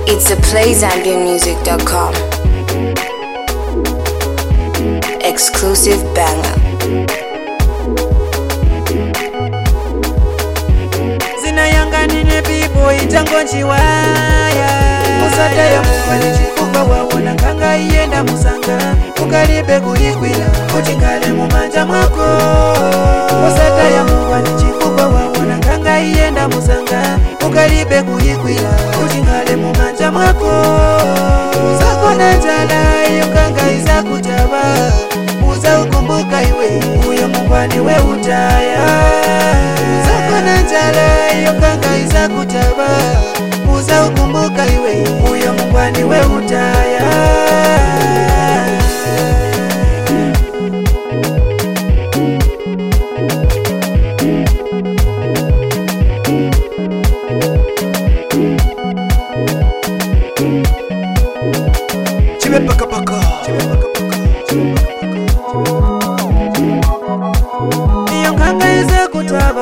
It's a playzambianmusic.com exclusive banger. Zinayanganine people itangonchiwaya Usataya mufani chikupa wawona kanga ienda musanga Ukalibe kuikwila kutingale mumanja mwako Usataya mufani chikupa wawona kanga ienda musanga Ukalibe kuikwila kutingale mumanja mwako Uzako na njala iyo kanga iza kutaba Uza ukumbuka iwe uyo mungwani we utaya Uzako na njala iyo kanga iza kutaba Uza ukumbuka iwe uyo mungwani we utaya Chibe paka paka iyo kanga iza kutaba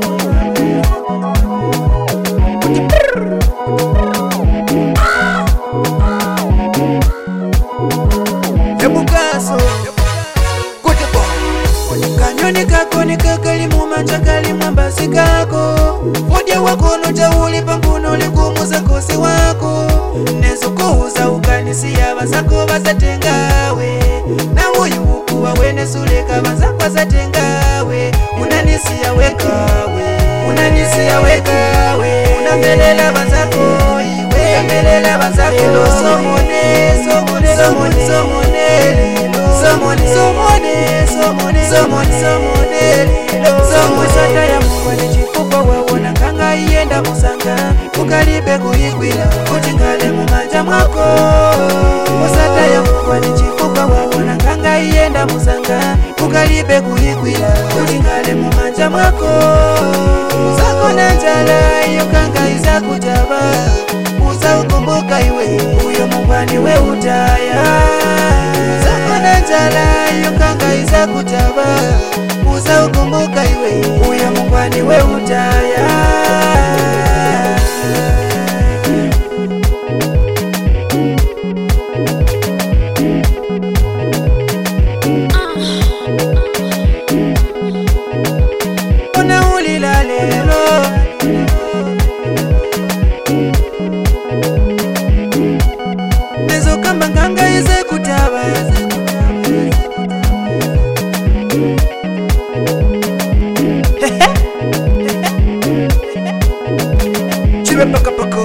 Ebukaso Kutebo Kanyoni kako ni kakali mumanja kali mwambasi kako Wadya wako nutauli pambuno likumu kosi wako Nezo kuhuza ukanisia bazako bazatengawe Na uyu ukuwa wene suleka bazako bazatengawe Unanisia wekawe Unanisia wekawe Unambelela bazako iwe Unambelela bazako Elo somone Somone Somone Somone Somone Somone Somone Somone Somone Somone Sata ya mwani chikupa wawona kanga ienda musanga Ukalibe kuikwila kutingale mumanja mwako Sata ya mwani chikupa wawona kanga ienda musanga Ukalibe kuikwila kutingale mumanja mwako Uzako na njala iyo kanga iza kutaba Uza ukumbuka iwe uyo mungwani we utaya Uzako na njala iyo kanga iza kutaba Uza ukumbuka iwe uyo mungwani we utaya Ona ulila lelo Nezo kamba nganga ize kutaba Chibe paka paka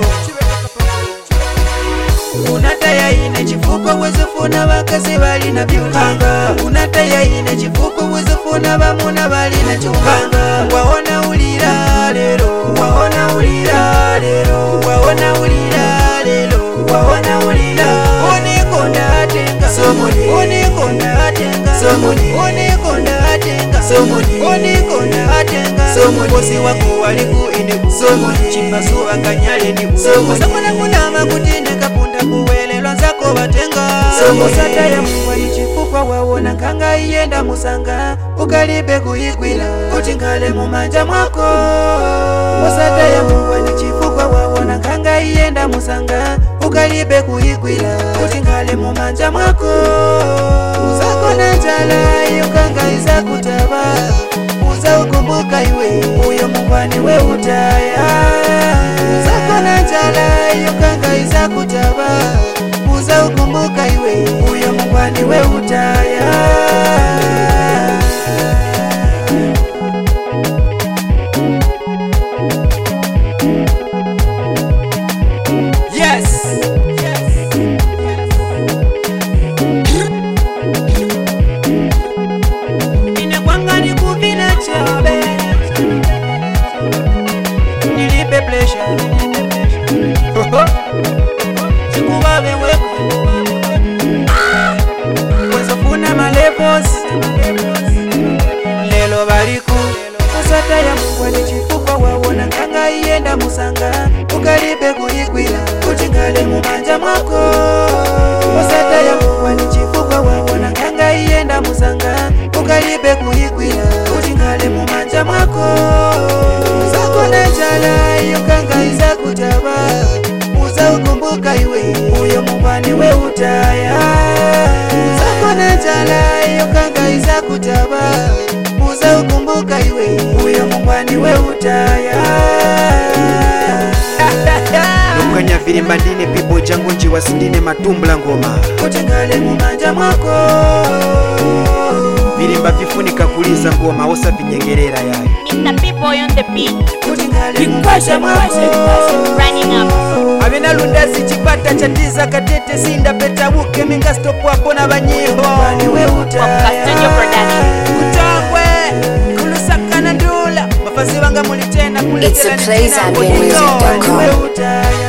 Unataya ine chifuko wezefuna wakazi wali na biutanga Unataya ine chifuko wezefuna wamuna wali na chukanga Waona ulira lero Waona ulira lero Waona ulira lero Waona ulira Unikonda atenga Somoni Unikonda atenga Somoni Unikonda atenga Somoni Unikonda atenga Somoni Bosi wako waliku ine Somoni Chipasu akanyale ni Somoni Samana kunama kutine kapunda kuwele Lwanzako batenga Somoni Sata ya mwani chifukwa wawona kanga ienda musanga Ukalibe kuikwila kutingale mumanja mwako Sata ya mwani chifukwa wawona kanga ienda musanga Ukalibe kuikwila kutingale mumanja mwako Uzako na njala iyo kanga iza kutaba Uza ukumbuka iwe uyo mungwani we utaya Uzako na njala iyo kanga iza kutaba Uza ukumbuka iwe uyo mungwani we utaya Yes Inakwanga ni kuvina chabe Nilipe pleasure Sikuwawe weko Wezofuna malevos Lelo baliku Sata ya mwani chifupa wawona kanga ienda musanga Ukalibe kuikwila kutingale mumanja mwako Sata ya mwani chifupa wawona kanga ienda musanga Ukalibe kuikwila kutingale mumanja mwako Uzako na njala iyo kanga iza kutaba Uza ukumbuka iwe uyo mubani we utaya Sakona jala iyo kanga iza kutaba Muza ukumbuka iwe uyo mubani we utaya Nukanya virimba ndine pipo jangu nji wasindine matumbla ngoma Kutingale mumanja mwako Virimba vifunika kuliza ngoma osa vinyengerera yayo Mr. People on the beat. Kutingale mumanja mwako Running up. Avena lundazi chipata chatiza katete sinda peta wuke minga stop wapo na banyiho Waniwe utaya Studio Production. Kutangwe kulusaka na ndula Mafazi wanga mulitena It's a kuletela PlayZambianMusic.com. Waniwe utaya